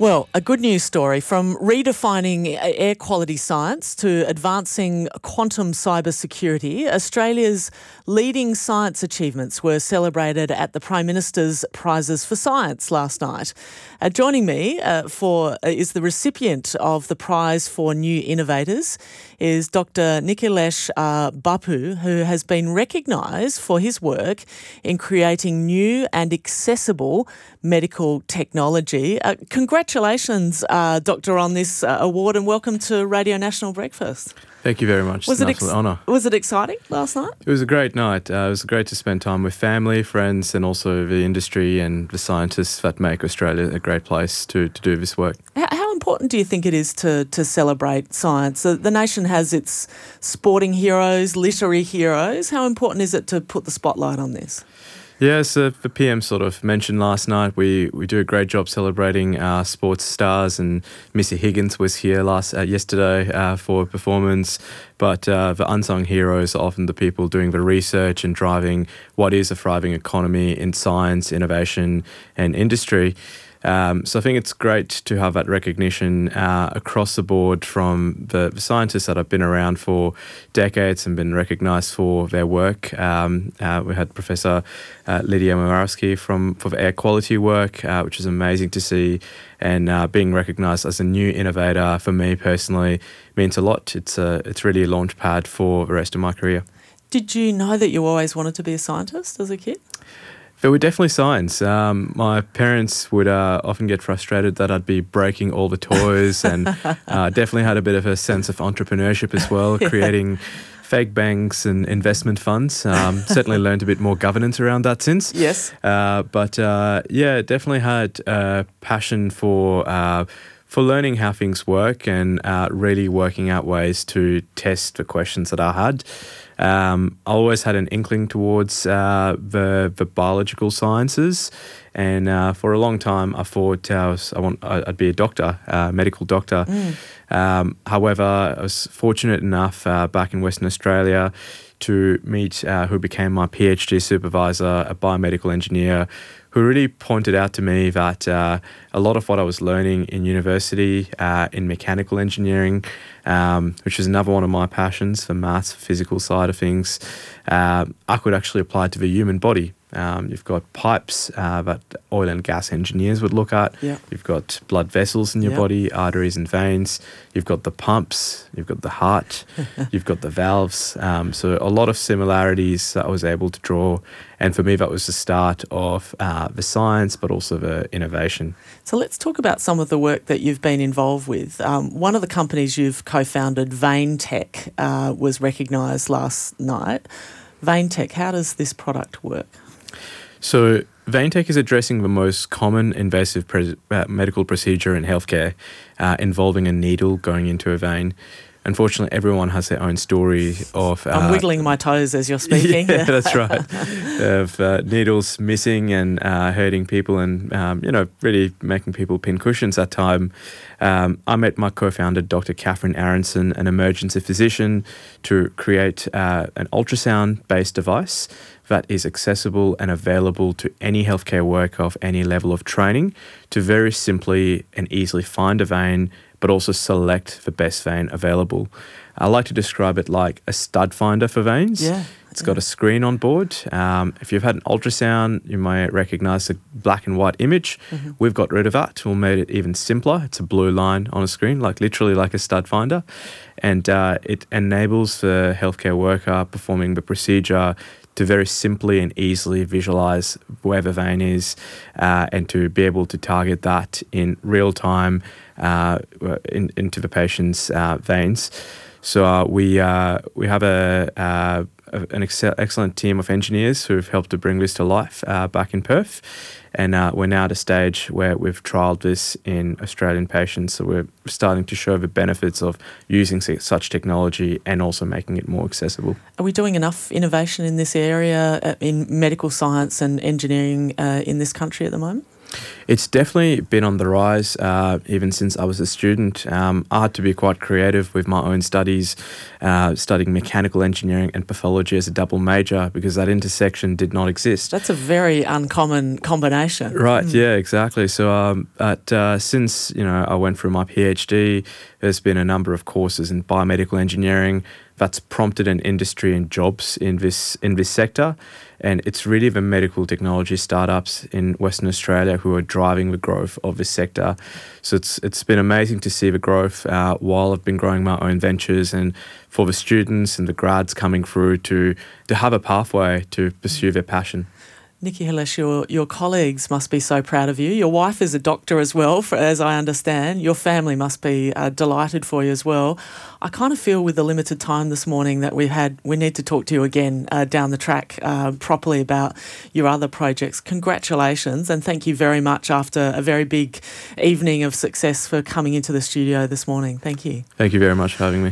Well, a good news story from redefining air quality science to advancing quantum cybersecurity. Australia's leading science achievements were celebrated at the Prime Minister's Prizes for Science last night. Joining me is the recipient of the Prize for New Innovators is Dr. Nikhilesh Bapu, who has been recognised for his work in creating new and accessible medical technology. Congratulations, Doctor, on this award, and welcome to Radio National Breakfast. Thank you very much. It's an absolute honour. Was it exciting last night? It was a great night. It was great to spend time with family, friends, and also the industry and the scientists that make Australia a great place to do this work. How important do you think it is to celebrate science? The nation has its sporting heroes, literary heroes. How important is it to put the spotlight on this? Yes, the PM sort of mentioned last night, we do a great job celebrating our sports stars, and Missy Higgins was here yesterday for a performance. But the unsung heroes are often the people doing the research and driving what is a thriving economy in science, innovation and industry. So I think it's great to have that recognition across the board from the scientists that have been around for decades and been recognised for their work. We had Professor Lydia Morawski for the air quality work, which is amazing to see. And being recognised as a new innovator for me personally means a lot. It's really a launch pad for the rest of my career. Did you know that you always wanted to be a scientist as a kid? There were definitely signs. My parents would often get frustrated that I'd be breaking all the toys, and definitely had a bit of a sense of entrepreneurship as well, creating fake banks and investment funds. Certainly learned a bit more governance around that since. Yes. But definitely had a passion for learning how things work and really working out ways to test the questions that I had. I always had an inkling towards the biological sciences, and for a long time I thought I'd be a doctor, a medical doctor. However, I was fortunate enough back in Western Australia to meet who became my PhD supervisor, a biomedical engineer, who really pointed out to me that a lot of what I was learning in university, in mechanical engineering, which is another one of my passions, the maths, physical side of things, I could actually apply to the human body. You've got pipes that oil and gas engineers would look at. Yep. You've got blood vessels in your body, arteries and veins. You've got the pumps. You've got the heart. You've got the valves. So a lot of similarities that I was able to draw. And for me, that was the start of the science, but also the innovation. So let's talk about some of the work that you've been involved with. One of the companies you've co-founded, VainTech, was recognised last night. VainTech, how does this product work? So VainTech is addressing the most common invasive medical procedure in healthcare, involving a needle going into a vein. Unfortunately, everyone has their own story of... I'm wiggling my toes as you're speaking. Yeah, that's right. Of needles missing and hurting people and, really making people pin cushions at time. I met my co-founder, Dr. Catherine Aronson, an emergency physician, to create an ultrasound-based device that is accessible and available to any healthcare worker of any level of training to very simply and easily find a vein, but also select the best vein available. I like to describe it like a stud finder for veins. Yeah. It's got a screen on board. If you've had an ultrasound, you might recognise the black and white image. Mm-hmm. We've got rid of that. We've made it even simpler. It's a blue line on a screen, literally like a stud finder. And it enables the healthcare worker performing the procedure to very simply and easily visualise where the vein is, and to be able to target that in real time into the patient's veins. So we have an excellent team of engineers who've helped to bring this to life back in Perth. And we're now at a stage where we've trialled this in Australian patients. So we're starting to show the benefits of using such technology and also making it more accessible. Are we doing enough innovation in this area, in medical science and engineering in this country at the moment? It's definitely been on the rise, even since I was a student. I had to be quite creative with my own studies, studying mechanical engineering and pathology as a double major because that intersection did not exist. That's a very uncommon combination. Right, yeah, exactly. So since I went through my PhD, there's been a number of courses in biomedical engineering that's prompted an industry and jobs in this sector. And it's really the medical technology startups in Western Australia who are driving the growth of this sector. So it's been amazing to see the growth while I've been growing my own ventures, and for the students and the grads coming through to have a pathway to pursue their passion. Nikki Hillish, your colleagues must be so proud of you. Your wife is a doctor as well, as I understand. Your family must be delighted for you as well. I kind of feel with the limited time this morning that we need to talk to you again down the track properly about your other projects. Congratulations, and thank you very much after a very big evening of success for coming into the studio this morning. Thank you. Thank you very much for having me.